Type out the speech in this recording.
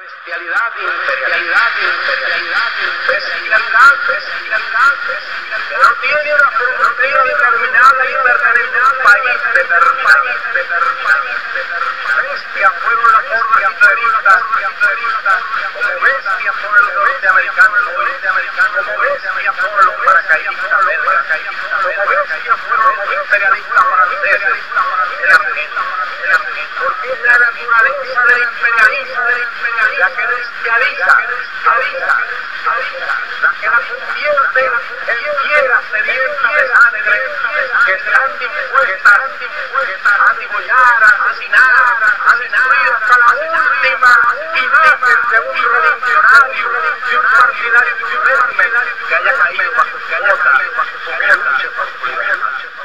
bestialidad, imperialidad, imperialidad, bestialidad, bestialidad, no tiene una frontera determinada y determinada, país determinado. Bestia fueron las hordas imperialistas, como bestia fueron los norteamericanos, como bestia fueron los paracaidistas, como bestia fueron los imperialistas franceses, el argentino. Porque es la naturaleza del imperialismo la que bestializa, la que la convierte en fieras sedientas de sangre que están dispuestas a degollar, a asesinar, a destruir hasta la última imagen de un revolucionario, de un partidario de un régimen que haya caído bajo su bota, que luche por su libertad.